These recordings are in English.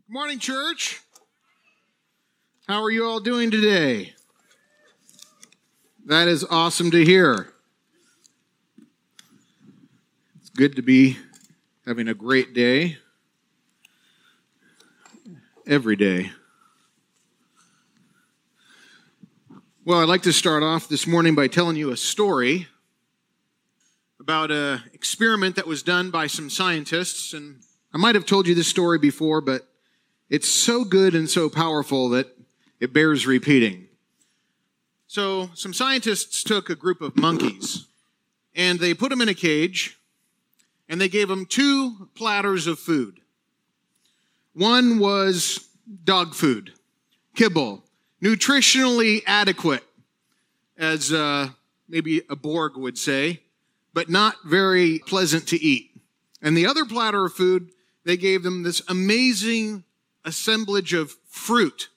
Good morning, church. How are you all doing today? That is awesome to hear. It's good to be having a great day every day. Well, I'd like to start off this morning by telling you a story about an experiment that was done by some scientists. And I might have told you this story before, but it's so good and so powerful that it bears repeating. So some scientists took a group of monkeys and they put them in a cage and they gave them 2 platters of food. One was dog food, kibble, nutritionally adequate, as maybe a Borg would say, but not very pleasant to eat. And the other platter of food, they gave them this amazing assemblage of fruit.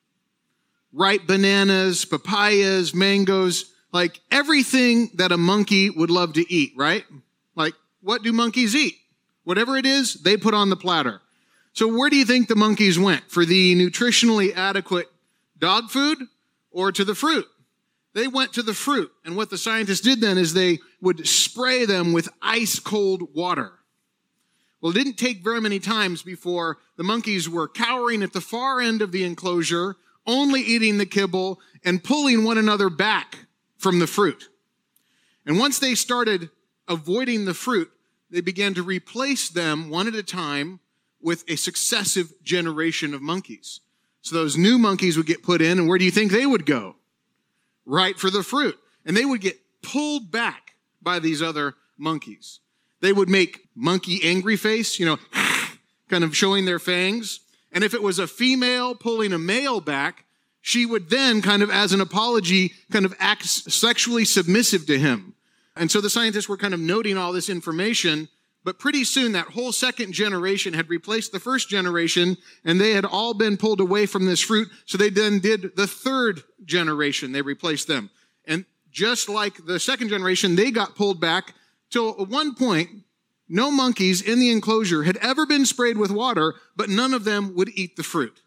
Ripe bananas, papayas, mangoes, like everything that a monkey would love to eat, right? Like, what do monkeys eat? Whatever it is, they put on the platter. So where do you think the monkeys went? For the nutritionally adequate dog food or to the fruit? They went to the fruit. And what the scientists did then is they would spray them with ice cold water. Well, it didn't take very many times before the monkeys were cowering at the far end of the enclosure, only eating the kibble and pulling one another back from the fruit. And once they started avoiding the fruit, they began to replace them one at a time with a successive generation of monkeys. So those new monkeys would get put in, and where do you think they would go? Right for the fruit. And they would get pulled back by these other monkeys. They would make monkey angry face, kind of showing their fangs. And if it was a female pulling a male back, she would then kind of, as an apology, kind of act sexually submissive to him. And so the scientists were kind of noting all this information, but pretty soon that whole second generation had replaced the first generation, and they had all been pulled away from this fruit. So they then did the third generation. They replaced them. And just like the second generation, they got pulled back till at one point, no monkeys in the enclosure had ever been sprayed with water, but none of them would eat the fruit.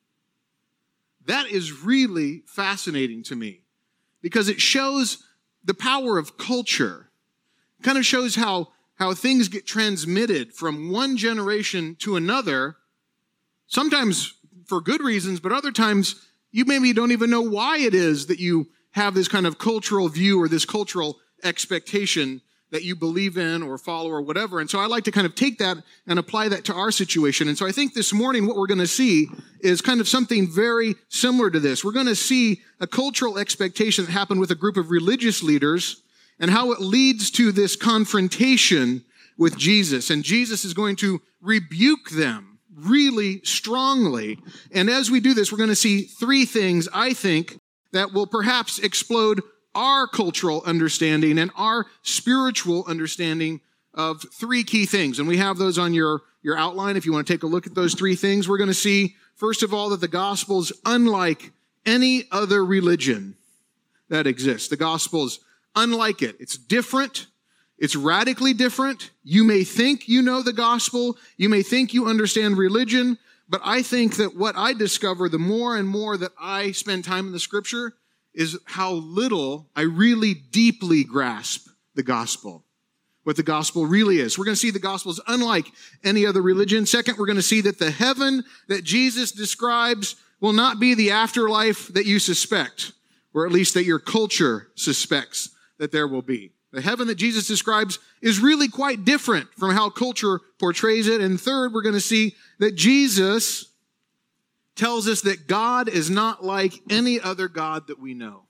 That is really fascinating to me because it shows the power of culture. It kind of shows how things get transmitted from one generation to another, sometimes for good reasons, but other times you maybe don't even know why it is that you have this kind of cultural view or this cultural expectation that you believe in or follow or whatever. And so I like to kind of take that and apply that to our situation. And so I think this morning what we're going to see is kind of something very similar to this. We're going to see a cultural expectation that happened with a group of religious leaders and how it leads to this confrontation with Jesus. And Jesus is going to rebuke them really strongly. And as we do this, we're going to see 3 things, I think, that will perhaps explode our cultural understanding and our spiritual understanding of 3 key things. And we have those on your outline if you want to take a look at those 3 things. We're going to see, first of all, that the gospel is unlike any other religion that exists. The gospel is unlike it. It's different. It's radically different. You may think you know the gospel. You may think you understand religion. But I think that what I discover the more and more that I spend time in the scripture is how little I really deeply grasp the gospel, what the gospel really is. We're going to see the gospel is unlike any other religion. Second, we're going to see that the heaven that Jesus describes will not be the afterlife that you suspect, or at least that your culture suspects that there will be. The heaven that Jesus describes is really quite different from how culture portrays it. And third, we're going to see that Jesus tells us that God is not like any other God that we know.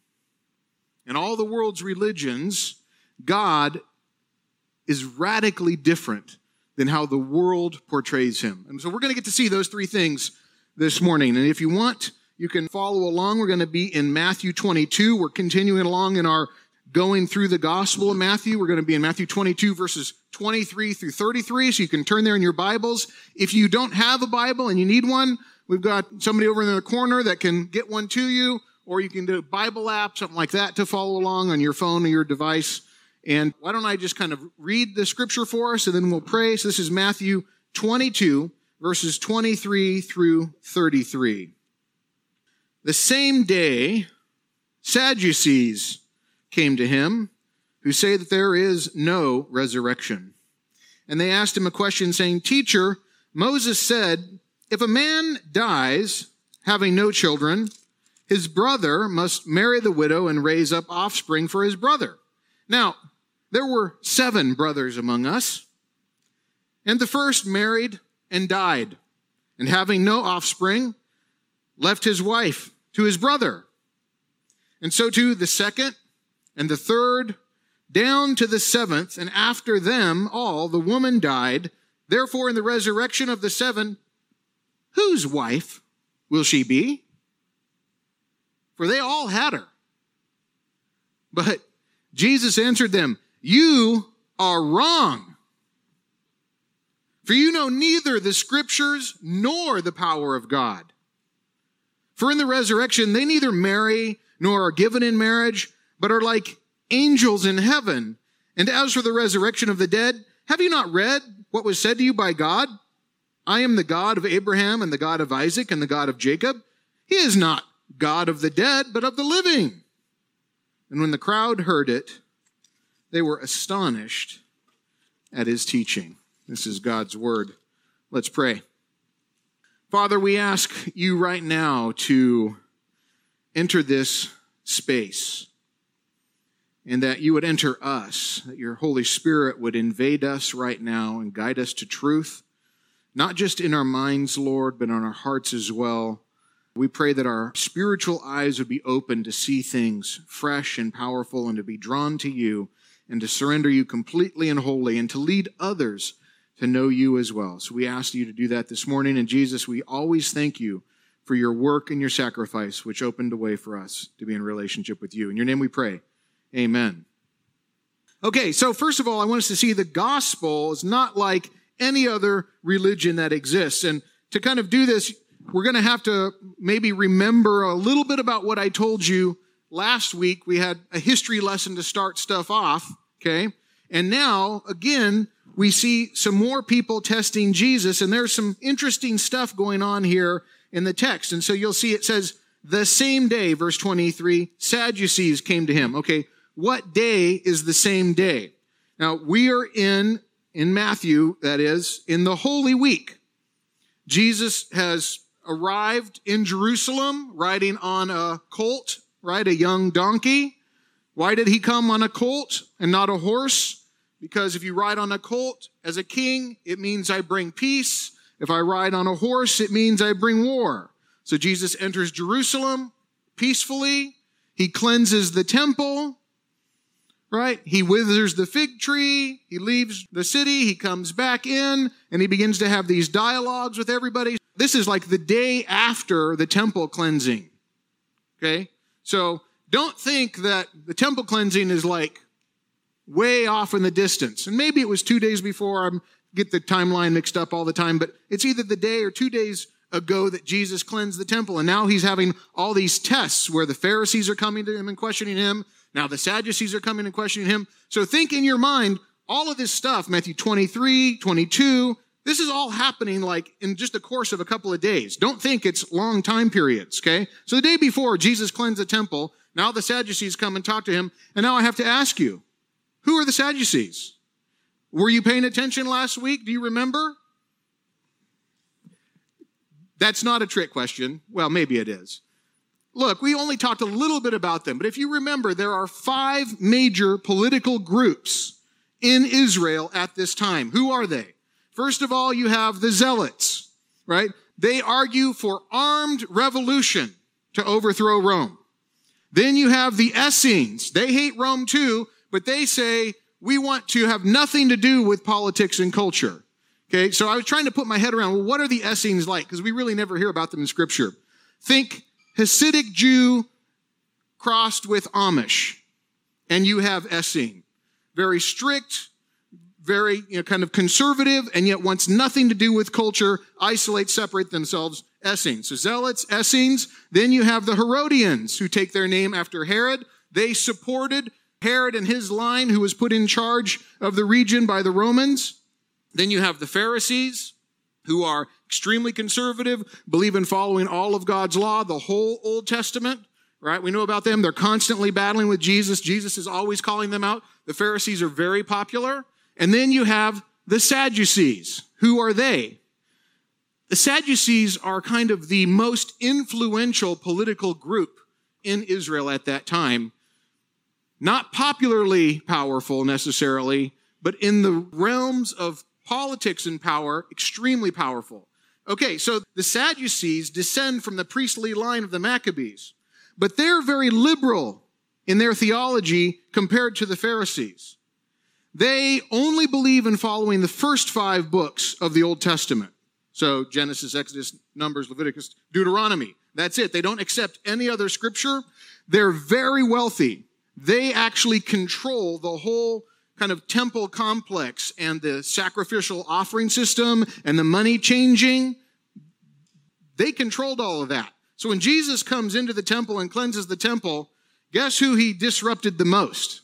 In all the world's religions, God is radically different than how the world portrays him. And so we're going to get to see those 3 things this morning. And if you want, you can follow along. We're going to be in Matthew 22. We're continuing along in our going through the gospel of Matthew. We're going to be in Matthew 22, verses 23 through 33. So you can turn there in your Bibles. If you don't have a Bible and you need one, we've got somebody over in the corner that can get one to you, or you can do a Bible app, something like that, to follow along on your phone or your device. And why don't I just kind of read the scripture for us, and then we'll pray. So this is Matthew 22, verses 23 through 33. The same day, Sadducees came to him, who say that there is no resurrection. And they asked him a question, saying, Teacher, Moses said, if a man dies having no children, his brother must marry the widow and raise up offspring for his brother. Now, there were 7 brothers among us, and the first married and died, and having no offspring, left his wife to his brother. And so too the second and the third, down to the 7th, and after them all, the woman died. Therefore, in the resurrection of the 7, whose wife will she be? For they all had her. But Jesus answered them, You are wrong. For you know neither the Scriptures nor the power of God. For in the resurrection they neither marry nor are given in marriage, but are like angels in heaven. And as for the resurrection of the dead, have you not read what was said to you by God? I am the God of Abraham and the God of Isaac and the God of Jacob. He is not God of the dead, but of the living. And when the crowd heard it, they were astonished at his teaching. This is God's word. Let's pray. Father, we ask you right now to enter this space, and that you would enter us, that your Holy Spirit would invade us right now and guide us to truth, not just in our minds, Lord, but on our hearts as well. We pray that our spiritual eyes would be open to see things fresh and powerful, and to be drawn to you, and to surrender you completely and wholly, and to lead others to know you as well. So we ask you to do that this morning. And Jesus, we always thank you for your work and your sacrifice, which opened a way for us to be in relationship with you. In your name we pray. Amen. Okay, so first of all, I want us to see the gospel is not like any other religion that exists. And to kind of do this, we're going to have to maybe remember a little bit about what I told you last week. We had a history lesson to start stuff off, okay? And now, again, we see some more people testing Jesus, and there's some interesting stuff going on here in the text. And so you'll see it says, the same day, verse 23, Sadducees came to him. Okay, what day is the same day? Now, we are in Matthew, that is, in the Holy Week. Jesus has arrived in Jerusalem riding on a colt, right, a young donkey. Why did he come on a colt and not a horse? Because if you ride on a colt as a king, it means I bring peace. If I ride on a horse, it means I bring war. So Jesus enters Jerusalem peacefully. He cleanses the temple, right? He withers the fig tree. He leaves the city. He comes back in, and he begins to have these dialogues with everybody. This is like the day after the temple cleansing, okay? So don't think that the temple cleansing is like way off in the distance. And maybe it was 2 days before. I get the timeline mixed up all the time, but it's either the day or 2 days ago that Jesus cleansed the temple. And now he's having all these tests where the Pharisees are coming to him and questioning him. Now the Sadducees are coming and questioning him. So think in your mind, all of this stuff, Matthew 23, 22, this is all happening like in just the course of a couple of days. Don't think it's long time periods, okay? So the day before Jesus cleansed the temple, now the Sadducees come and talk to him. And now I have to ask you, who are the Sadducees? Were you paying attention last week? Do you remember? That's not a trick question. Well, maybe it is. Look, we only talked a little bit about them, but if you remember, there are 5 major political groups in Israel at this time. Who are they? First of all, you have the Zealots, right? They argue for armed revolution to overthrow Rome. Then you have the Essenes. They hate Rome too, but they say, we want to have nothing to do with politics and culture. Okay, so I was trying to put my head around, well, what are the Essenes like? Because we really never hear about them in Scripture. Think Hasidic Jew crossed with Amish, and you have Essene. Very strict, very kind of conservative, and yet wants nothing to do with culture, isolate, separate themselves, Essenes. So Zealots, Essenes. Then you have the Herodians, who take their name after Herod. They supported Herod and his line, who was put in charge of the region by the Romans. Then you have the Pharisees, who are extremely conservative, believe in following all of God's law, the whole Old Testament, right? We know about them. They're constantly battling with Jesus. Jesus is always calling them out. The Pharisees are very popular. And then you have the Sadducees. Who are they? The Sadducees are kind of the most influential political group in Israel at that time. Not popularly powerful necessarily, but in the realms of politics and power, extremely powerful. Okay, so the Sadducees descend from the priestly line of the Maccabees, but they're very liberal in their theology compared to the Pharisees. They only believe in following the first 5 books of the Old Testament. So Genesis, Exodus, Numbers, Leviticus, Deuteronomy. That's it. They don't accept any other scripture. They're very wealthy. They actually control the whole kind of temple complex and the sacrificial offering system and the money changing. They controlled all of that. So when Jesus comes into the temple and cleanses the temple, guess who he disrupted the most?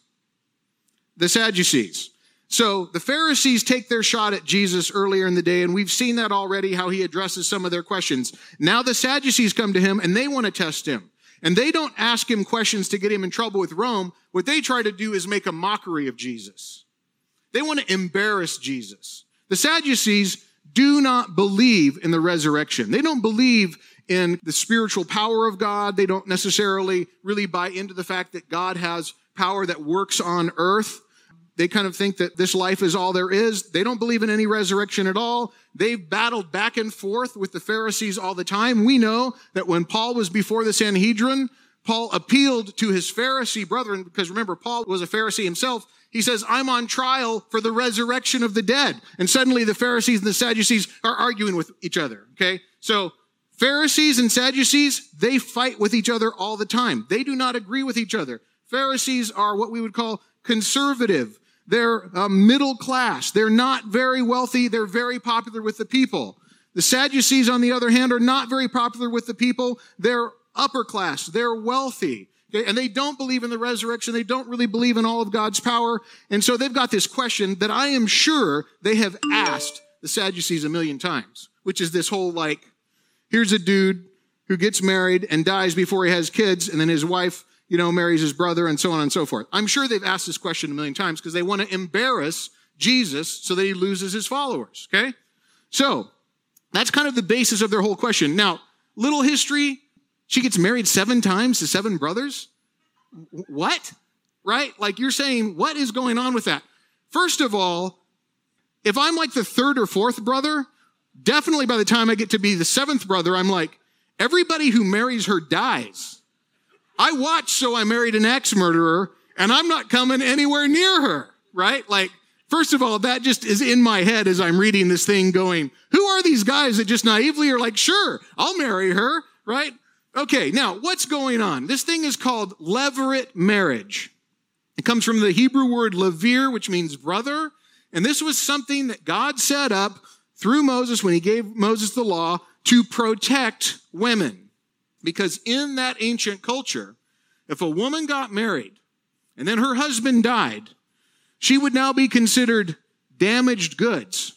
The Sadducees. So the Pharisees take their shot at Jesus earlier in the day, and we've seen that already, how he addresses some of their questions. Now the Sadducees come to him, and they want to test him. And they don't ask him questions to get him in trouble with Rome. What they try to do is make a mockery of Jesus. They want to embarrass Jesus. The Sadducees do not believe in the resurrection. They don't believe in the spiritual power of God. They don't necessarily really buy into the fact that God has power that works on earth. They kind of think that this life is all there is. They don't believe in any resurrection at all. They've battled back and forth with the Pharisees all the time. We know that when Paul was before the Sanhedrin, Paul appealed to his Pharisee brethren, because remember, Paul was a Pharisee himself. He says, I'm on trial for the resurrection of the dead. And suddenly the Pharisees and the Sadducees are arguing with each other, okay? So Pharisees and Sadducees, they fight with each other all the time. They do not agree with each other. Pharisees are what we would call conservative. They're middle class. They're not very wealthy. They're very popular with the people. The Sadducees, on the other hand, are not very popular with the people. They're upper class. They're wealthy. Okay? And they don't believe in the resurrection. They don't really believe in all of God's power. And so they've got this question that I am sure they have asked the Sadducees a million times, which is this whole like, here's a dude who gets married and dies before he has kids, and then his wife marries his brother, and so on and so forth. I'm sure they've asked this question a million times because they want to embarrass Jesus so that he loses his followers, okay? So that's kind of the basis of their whole question. Now, little history, she gets married 7 times to 7 brothers? What? Right? Like you're saying, what is going on with that? First of all, if I'm like the 3rd or 4th brother, definitely by the time I get to be the 7th brother, I'm like, everybody who marries her dies. I watched So I Married an Ex-Murderer, and I'm not coming anywhere near her, right? Like, first of all, that just is in my head as I'm reading this thing going, who are these guys that just naively are like, sure, I'll marry her, right? Okay, now, what's going on? This thing is called levirate marriage. It comes from the Hebrew word levir, which means brother, and this was something that God set up through Moses when he gave Moses the law to protect women. Because in that ancient culture, if a woman got married and then her husband died, she would now be considered damaged goods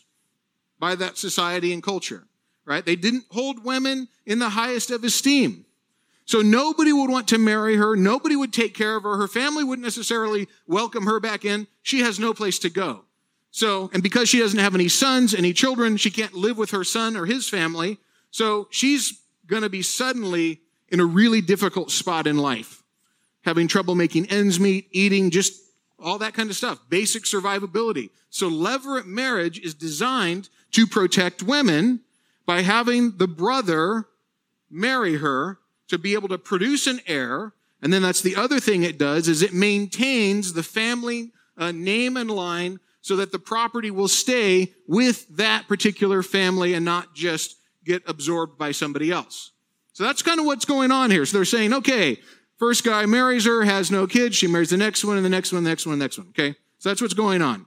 by that society and culture, right? They didn't hold women in the highest of esteem. So nobody would want to marry her. Nobody would take care of her. Her family wouldn't necessarily welcome her back in. She has no place to go. So, and because she doesn't have any sons, any children, she can't live with her son or his family. So she's going to be suddenly in a really difficult spot in life, having trouble making ends meet, eating, just all that kind of stuff, basic survivability. So levirate marriage is designed to protect women by having the brother marry her to be able to produce an heir. And then that's the other thing it does, is it maintains the family name and line so that the property will stay with that particular family and not just get absorbed by somebody else. So that's kind of what's going on here. So they're saying, okay, first guy marries her, has no kids. She marries the next one and the next one, the next one, the next one. Okay, so that's what's going on.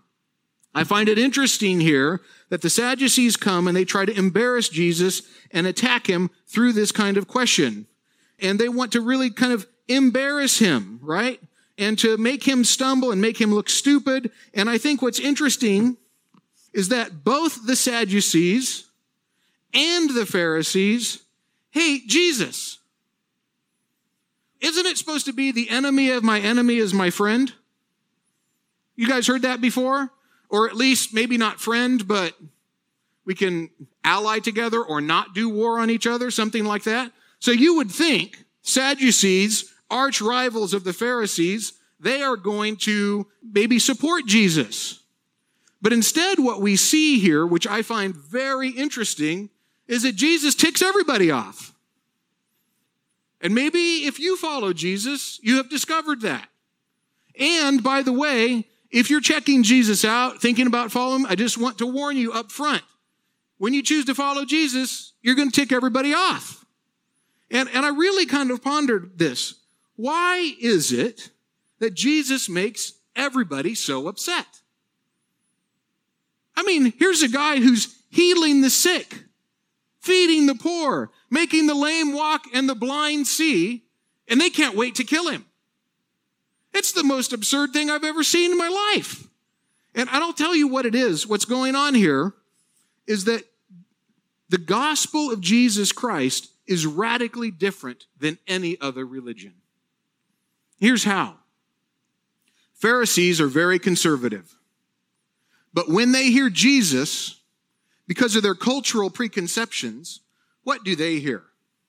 I find it interesting here that the Sadducees come and they try to embarrass Jesus and attack him through this kind of question. And they want to really kind of embarrass him, right? And to make him stumble and make him look stupid. And I think what's interesting is that both the Sadducees and the Pharisees hate Jesus. Isn't it supposed to be the enemy of my enemy is my friend? You guys heard that before? Or at least maybe not friend, but we can ally together or not do war on each other, something like that. So you would think Sadducees, arch rivals of the Pharisees, they are going to maybe support Jesus. But instead what we see here, which I find very interesting, is that Jesus ticks everybody off. And maybe if you follow Jesus, you have discovered that. And by the way, if you're checking Jesus out, thinking about following him, I just want to warn you up front. When you choose to follow Jesus, you're going to tick everybody off. And I really kind of pondered this. Why is it that Jesus makes everybody so upset? I mean, here's a guy who's healing the sick, feeding the poor, making the lame walk and the blind see, and they can't wait to kill him. It's the most absurd thing I've ever seen in my life. And I'll tell you what it is. What's going on here is that the gospel of Jesus Christ is radically different than any other religion. Here's how. Pharisees are very conservative. But when they hear Jesus, because of their cultural preconceptions, what do they hear?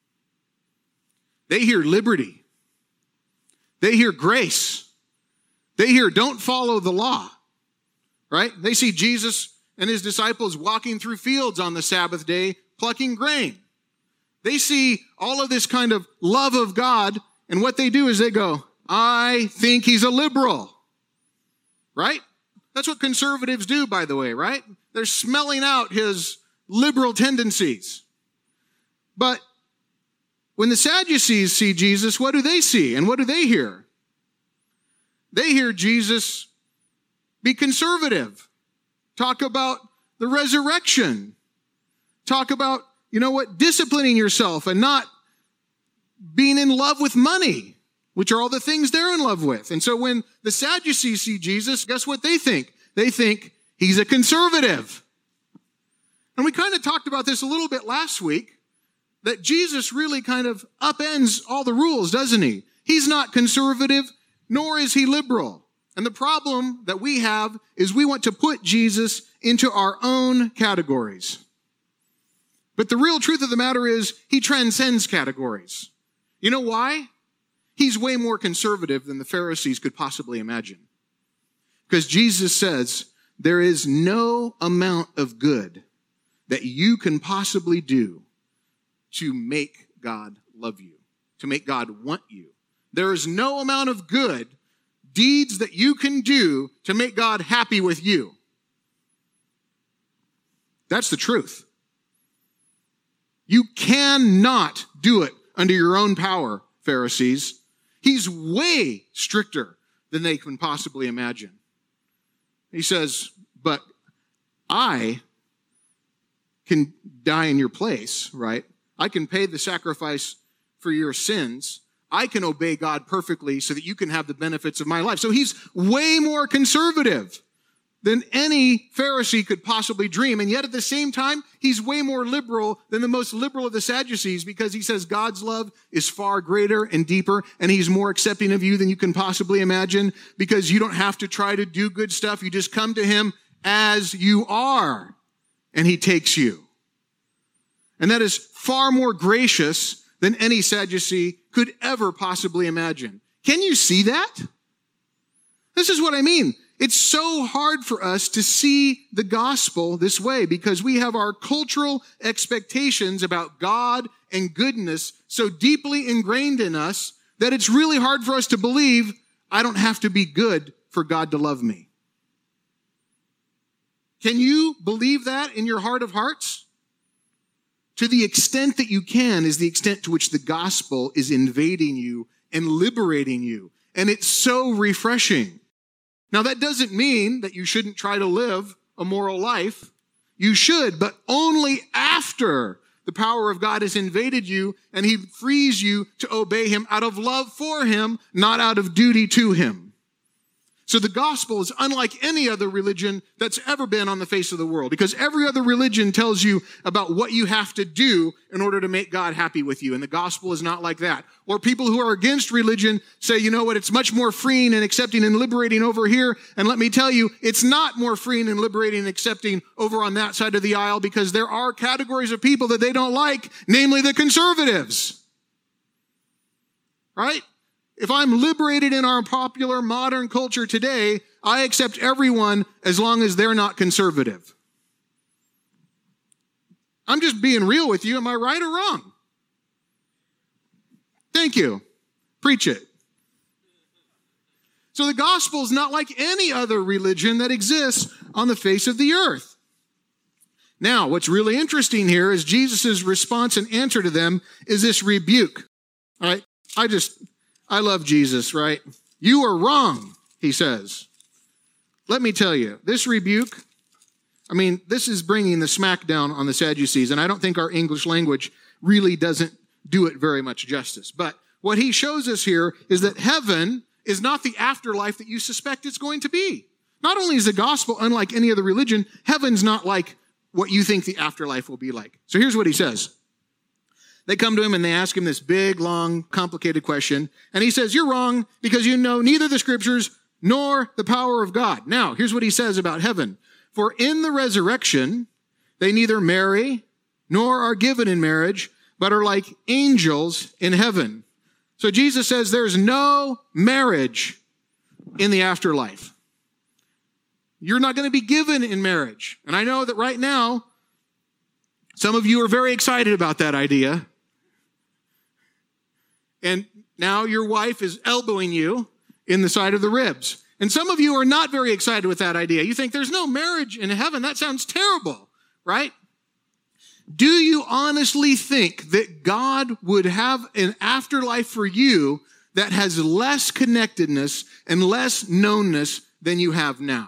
They hear liberty. They hear grace. They hear don't follow the law, right? They see Jesus and his disciples walking through fields on the Sabbath day, plucking grain. They see all of this kind of love of God, and what they do is they go, I think he's a liberal, right? That's what conservatives do, by the way, right? They're smelling out his liberal tendencies. But when the Sadducees see Jesus, what do they see? And what do they hear? They hear Jesus be conservative, talk about the resurrection, talk about, disciplining yourself and not being in love with money, which are all the things they're in love with. And so when the Sadducees see Jesus, guess what they think? They think he's a conservative. And we kind of talked about this a little bit last week, that Jesus really kind of upends all the rules, doesn't he? He's not conservative, nor is he liberal. And the problem that we have is we want to put Jesus into our own categories. But the real truth of the matter is he transcends categories. You know why? He's way more conservative than the Pharisees could possibly imagine. Because Jesus says, there is no amount of good that you can possibly do to make God love you, to make God want you. There is no amount of good deeds that you can do to make God happy with you. That's the truth. You cannot do it under your own power, Pharisees. He's way stricter than they can possibly imagine. He says, but I can die in your place, right? I can pay the sacrifice for your sins. I can obey God perfectly so that you can have the benefits of my life. So he's way more conservative than any Pharisee could possibly dream. And yet at the same time, he's way more liberal than the most liberal of the Sadducees, because he says God's love is far greater and deeper, and he's more accepting of you than you can possibly imagine, because you don't have to try to do good stuff. You just come to him as you are, and he takes you. And that is far more gracious than any Sadducee could ever possibly imagine. Can you see that? This is what I mean. It's so hard for us to see the gospel this way because we have our cultural expectations about God and goodness so deeply ingrained in us that it's really hard for us to believe I don't have to be good for God to love me. Can you believe that in your heart of hearts? To the extent that you can is the extent to which the gospel is invading you and liberating you. And it's so refreshing. Now, that doesn't mean that you shouldn't try to live a moral life. You should, but only after the power of God has invaded you and he frees you to obey him out of love for him, not out of duty to him. So the gospel is unlike any other religion that's ever been on the face of the world, because every other religion tells you about what you have to do in order to make God happy with you. And the gospel is not like that. Or people who are against religion say, you know what, it's much more freeing and accepting and liberating over here. And let me tell you, it's not more freeing and liberating and accepting over on that side of the aisle, because there are categories of people that they don't like, namely the conservatives. Right? If I'm liberated in our popular modern culture today, I accept everyone as long as they're not conservative. I'm just being real with you. Am I right or wrong? Thank you. Preach it. So the gospel is not like any other religion that exists on the face of the earth. Now, what's really interesting here is Jesus' response and answer to them is this rebuke. All right? I love Jesus, right? You are wrong, he says. Let me tell you, this rebuke, this is bringing the smackdown on the Sadducees, and I don't think our English language really doesn't do it very much justice. But what he shows us here is that heaven is not the afterlife that you suspect it's going to be. Not only is the gospel unlike any other religion, heaven's not like what you think the afterlife will be like. So here's what he says. They come to him and they ask him this big, long, complicated question. And he says, you're wrong because you know neither the scriptures nor the power of God. Now, here's what he says about heaven. For in the resurrection, they neither marry nor are given in marriage, but are like angels in heaven. So Jesus says there's no marriage in the afterlife. You're not going to be given in marriage. And I know that right now, some of you are very excited about that idea. And now your wife is elbowing you in the side of the ribs. And some of you are not very excited with that idea. You think there's no marriage in heaven. That sounds terrible, right? Do you honestly think that God would have an afterlife for you that has less connectedness and less knownness than you have now?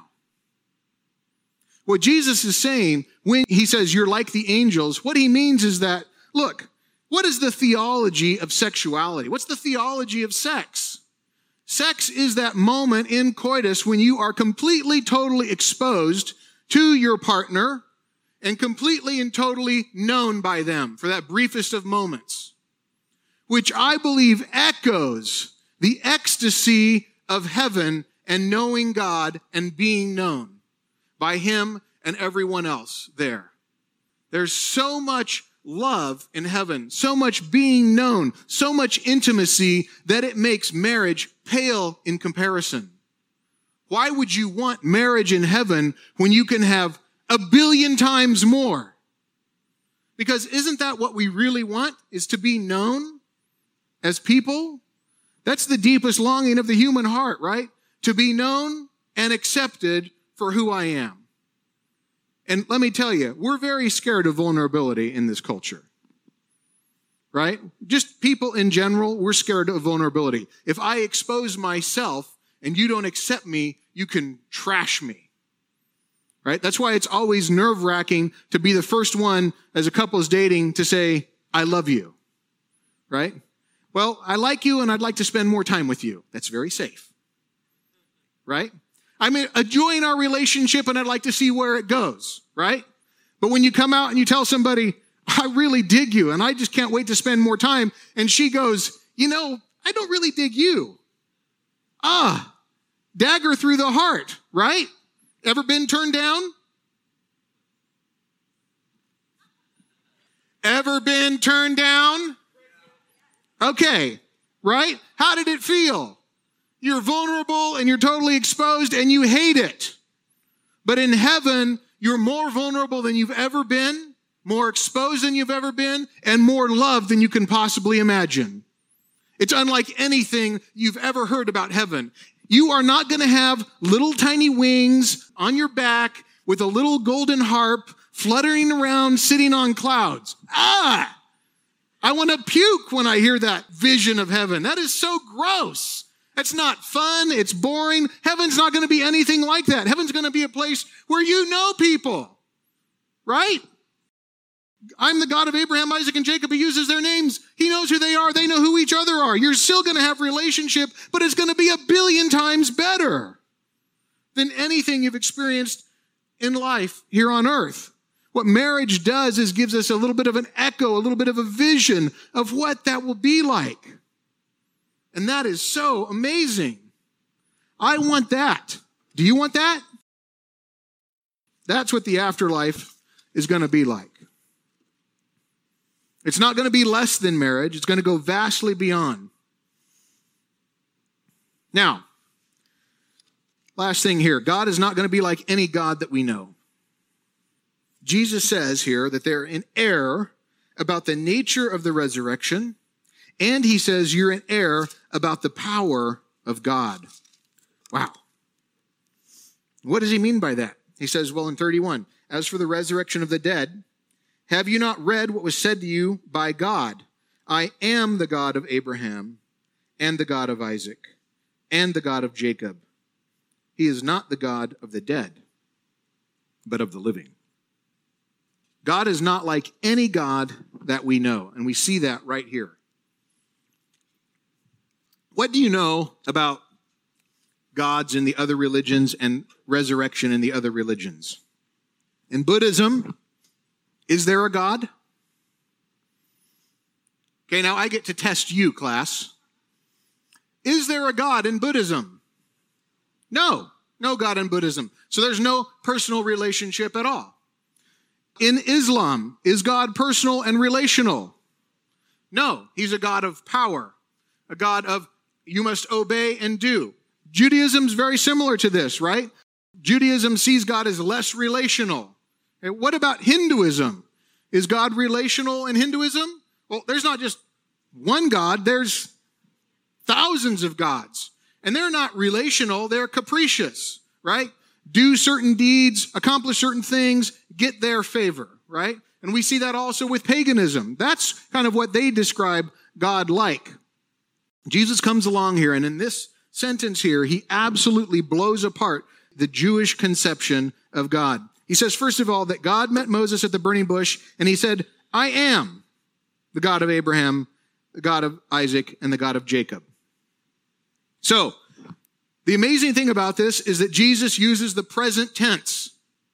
What Jesus is saying when he says you're like the angels, what he means is that, look, what is the theology of sexuality? What's the theology of sex? Sex is that moment in coitus when you are completely, totally exposed to your partner and completely and totally known by them for that briefest of moments, which I believe echoes the ecstasy of heaven and knowing God and being known by him and everyone else there. There's so much love in heaven, so much being known, so much intimacy that it makes marriage pale in comparison. Why would you want marriage in heaven when you can have 1 billion times more? Because isn't that what we really want, is to be known as people? That's the deepest longing of the human heart, right? To be known and accepted for who I am. And let me tell you, we're very scared of vulnerability in this culture, right? Just people in general, we're scared of vulnerability. If I expose myself and you don't accept me, you can trash me, right? That's why it's always nerve-wracking to be the first one as a couple is dating to say, I love you, right? Well, I like you and I'd like to spend more time with you. That's very safe, right? I'm enjoying our relationship and I'd like to see where it goes, right? But when you come out and you tell somebody, I really dig you and I just can't wait to spend more time, and she goes, I don't really dig you. Dagger through the heart, right? Ever been turned down? Ever been turned down? Okay, right? How did it feel? You're vulnerable and you're totally exposed and you hate it. But in heaven, you're more vulnerable than you've ever been, more exposed than you've ever been, and more loved than you can possibly imagine. It's unlike anything you've ever heard about heaven. You are not going to have little tiny wings on your back with a little golden harp fluttering around, sitting on clouds. I want to puke when I hear that vision of heaven. That is so gross. That's not fun. It's boring. Heaven's not going to be anything like that. Heaven's going to be a place where you know people, right? I'm the God of Abraham, Isaac, and Jacob. He uses their names. He knows who they are. They know who each other are. You're still going to have relationship, but it's going to be 1 billion times better. than anything you've experienced in life here on earth. What marriage does is gives us a little bit of an echo, a little bit of a vision of what that will be like. And that is so amazing. I want that. Do you want that? That's what the afterlife is going to be like. It's not going to be less than marriage. It's going to go vastly beyond. Now, last thing here. God is not going to be like any God that we know. Jesus says here that they're in error about the nature of the resurrection, and he says you're in error about the power of God. Wow. What does he mean by that? He says, well, in 31, as for the resurrection of the dead, have you not read what was said to you by God? I am the God of Abraham and the God of Isaac and the God of Jacob. He is not the God of the dead, but of the living. God is not like any God that we know, and we see that right here. What do you know about gods in the other religions and resurrection in the other religions? In Buddhism, is there a God? Okay, now I get to test you, class. Is there a God in Buddhism? No God in Buddhism. So there's no personal relationship at all. In Islam, is God personal and relational? No, he's a God of power, a God of you must obey and do. Judaism's very similar to this, right? Judaism sees God as less relational. And what about Hinduism? Is God relational in Hinduism? Well, there's not just one God, there's thousands of gods. And they're not relational, they're capricious, right? Do certain deeds, accomplish certain things, get their favor, right? And we see that also with paganism. That's kind of what they describe God like. Jesus comes along here, and in this sentence here, he absolutely blows apart the Jewish conception of God. He says, first of all, that God met Moses at the burning bush, and he said, I am the God of Abraham, the God of Isaac, and the God of Jacob. So, the amazing thing about this is that Jesus uses the present tense.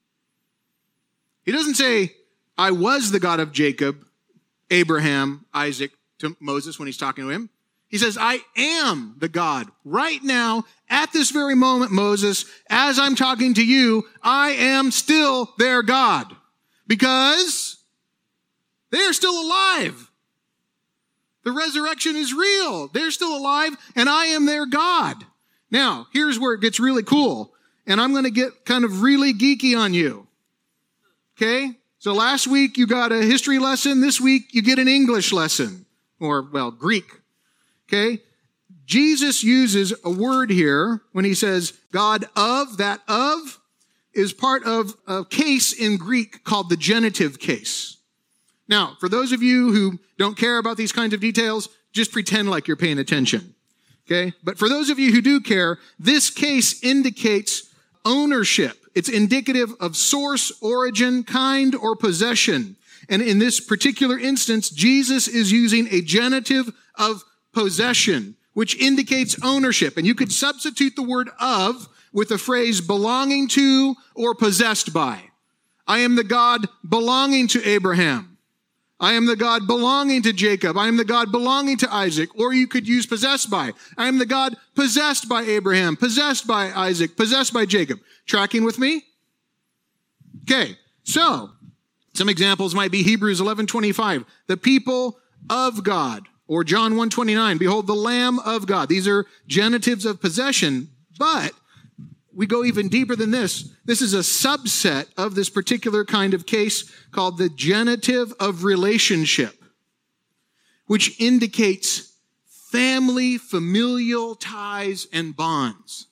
He doesn't say, I was the God of Jacob, Abraham, Isaac, to Moses when he's talking to him. He says, I am the God. Right now, at this very moment, Moses, as I'm talking to you, I am still their God. Because they are still alive. The resurrection is real. They're still alive, and I am their God. Now, here's where it gets really cool. And I'm going to get kind of really geeky on you. Okay? So last week you got a history lesson. This week you get an English lesson. Or, well, Greek. Okay? Jesus uses a word here when he says God of. That of is part of a case in Greek called the genitive case. Now, for those of you who don't care about these kinds of details, just pretend like you're paying attention. Okay? But for those of you who do care, this case indicates ownership. It's indicative of source, origin, kind, or possession. And in this particular instance, Jesus is using a genitive of possession, which indicates ownership. And you could substitute the word of with the phrase belonging to or possessed by. I am the God belonging to Abraham. I am the God belonging to Jacob. I am the God belonging to Isaac. Or you could use possessed by. I am the God possessed by Abraham, possessed by Isaac, possessed by Jacob. Tracking with me? Okay, so some examples might be Hebrews 11:25, the people of God. Or John 1:29, behold the Lamb of God. These are genitives of possession, but we go even deeper than this. This is a subset of this particular kind of case called the genitive of relationship, which indicates family, familial ties, and bonds.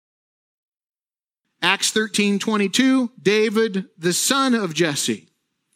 Acts 13:22, David, the son of Jesse.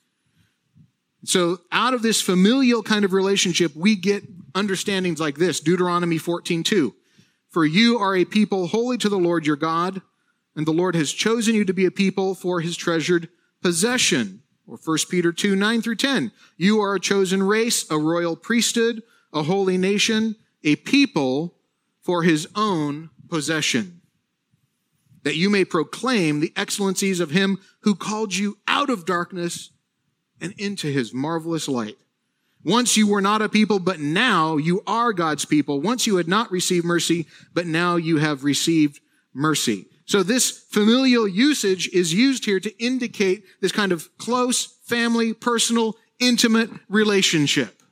So out of this familial kind of relationship, we get understandings like this. Deuteronomy 14:2. For you are a people holy to the Lord your God, and the Lord has chosen you to be a people for his treasured possession. Or 1 Peter 2:9-10. You are a chosen race, a royal priesthood, a holy nation, a people for his own possession. that you may proclaim the excellencies of him who called you out of darkness and into his marvelous light. Once you were not a people, but now you are God's people. Once you had not received mercy, but now you have received mercy. So this familial usage is used here to indicate this kind of close, family, personal, intimate relationship.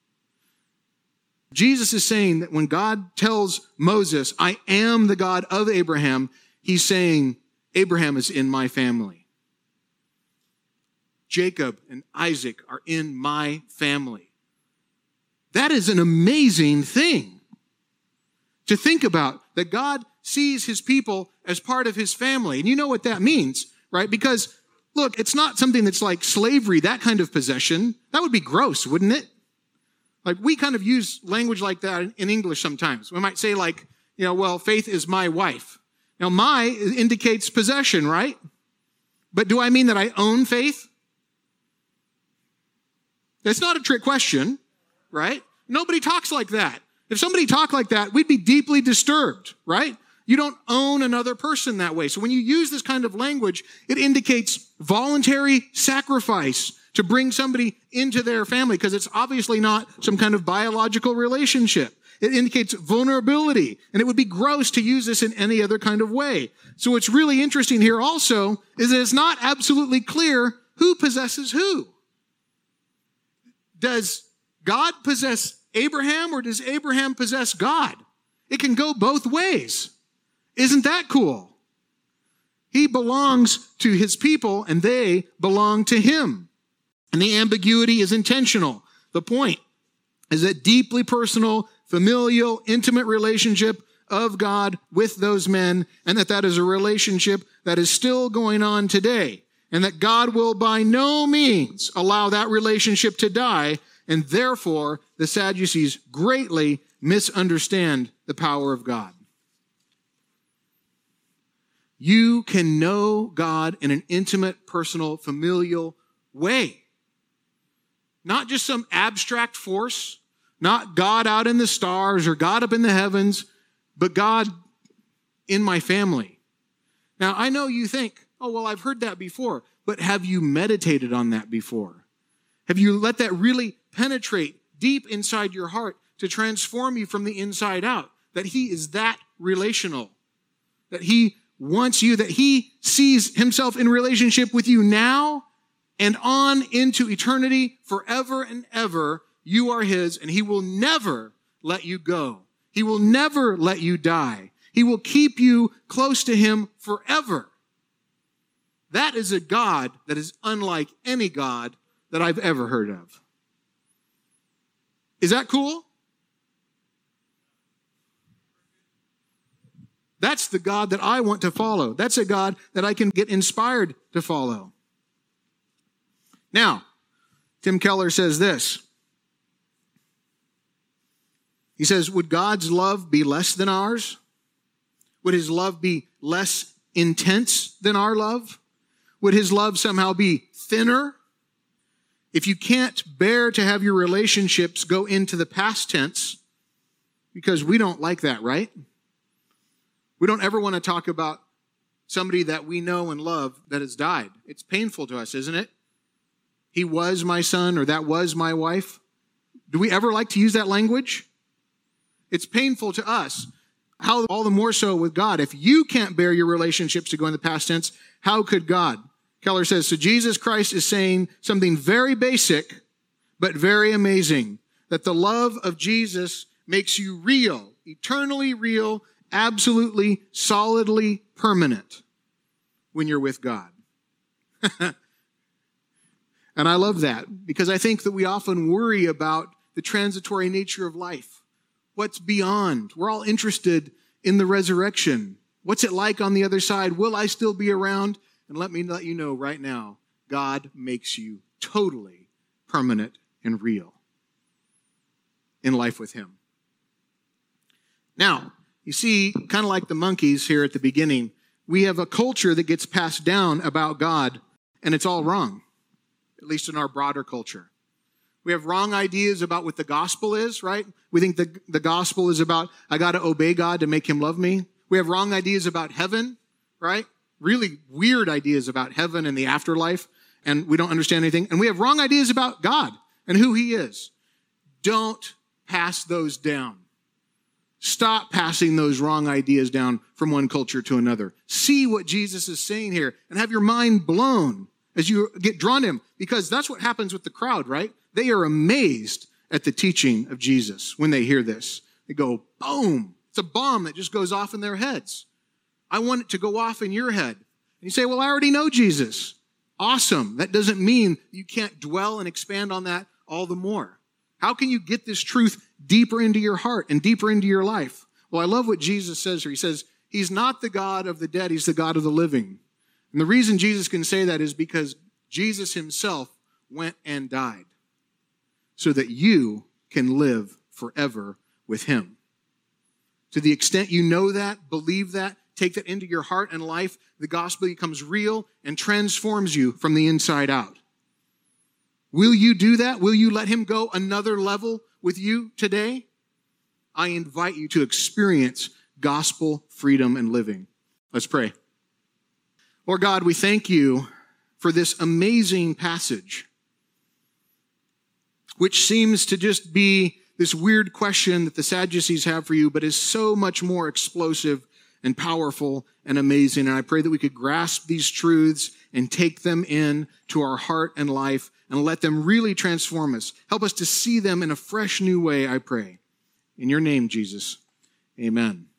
Jesus is saying that when God tells Moses, I am the God of Abraham, he's saying, Abraham is in my family. Jacob and Isaac are in my family. That is an amazing thing to think about, that God sees his people as part of his family. And you know what that means, right? Because, look, it's not something that's like slavery, that kind of possession. That would be gross, wouldn't it? Like, we kind of use language like that in English sometimes. We might say like, well, Faith is my wife. Now, my indicates possession, right? But do I mean that I own Faith? That's not a trick question, right? Nobody talks like that. If somebody talked like that, we'd be deeply disturbed, right? You don't own another person that way. So when you use this kind of language, it indicates voluntary sacrifice to bring somebody into their family, because it's obviously not some kind of biological relationship. It indicates vulnerability, and it would be gross to use this in any other kind of way. So what's really interesting here also is that it's not absolutely clear who possesses who. Does God possess Abraham, or does Abraham possess God? It can go both ways. Isn't that cool? He belongs to his people, and they belong to him. And the ambiguity is intentional. The point is that deeply personal, familial, intimate relationship of God with those men, and that is a relationship that is still going on today, and that God will by no means allow that relationship to die, and therefore the Sadducees greatly misunderstand the power of God. You can know God in an intimate, personal, familial way. Not just some abstract force, not God out in the stars or God up in the heavens, but God in my family. Now, I know you think, oh, well, I've heard that before, but have you meditated on that before? Have you let that really penetrate deep inside your heart to transform you from the inside out? That he is that relational, that he wants you, that he sees himself in relationship with you now and on into eternity, forever and ever. You are his, and he will never let you go. He will never let you die. He will keep you close to him forever. That is a God that is unlike any God that I've ever heard of. Is that cool? That's the God that I want to follow. That's a God that I can get inspired to follow. Now, Tim Keller says this. He says, would God's love be less than ours? Would his love be less intense than our love? Would his love somehow be thinner? If you can't bear to have your relationships go into the past tense, because we don't like that, right? We don't ever want to talk about somebody that we know and love that has died. It's painful to us, isn't it? He was my son, or that was my wife. Do we ever like to use that language? It's painful to us. How all the more so with God. If you can't bear your relationships to go in the past tense, how could God? Keller says, so Jesus Christ is saying something very basic, but very amazing. That the love of Jesus makes you real, eternally real, absolutely, solidly permanent when you're with God. And I love that, because I think that we often worry about the transitory nature of life. What's beyond? We're all interested in the resurrection. What's it like on the other side? Will I still be around? And let me let you know right now, God makes you totally permanent and real in life with him. Now, you see, kind of like the monkeys here at the beginning, we have a culture that gets passed down about God, and it's all wrong, at least in our broader culture. We have wrong ideas about what the gospel is, right? We think the gospel is about, I got to obey God to make him love me. We have wrong ideas about heaven. right? Really weird ideas about heaven and the afterlife, and we don't understand anything. And we have wrong ideas about God and who he is. Don't pass those down. Stop passing those wrong ideas down from one culture to another. See what Jesus is saying here and have your mind blown as you get drawn to him, because that's what happens with the crowd, right? They are amazed at the teaching of Jesus when they hear this. They go, boom. It's a bomb that just goes off in their heads. I want it to go off in your head. And you say, well, I already know Jesus. Awesome. That doesn't mean you can't dwell and expand on that all the more. How can you get this truth deeper into your heart and deeper into your life? Well, I love what Jesus says here. He says, he's not the God of the dead, he's the God of the living. And the reason Jesus can say that is because Jesus himself went and died so that you can live forever with him. To the extent you know that, believe that, take that into your heart and life, the gospel becomes real and transforms you from the inside out. Will you do that? Will you let him go another level with you today? I invite you to experience gospel freedom and living. Let's pray. Lord God, we thank you for this amazing passage, which seems to just be this weird question that the Sadducees have for you, but is so much more explosive and powerful and amazing. And I pray that we could grasp these truths and take them in to our heart and life and let them really transform us. Help us to see them in a fresh new way, I pray. In your name, Jesus, amen.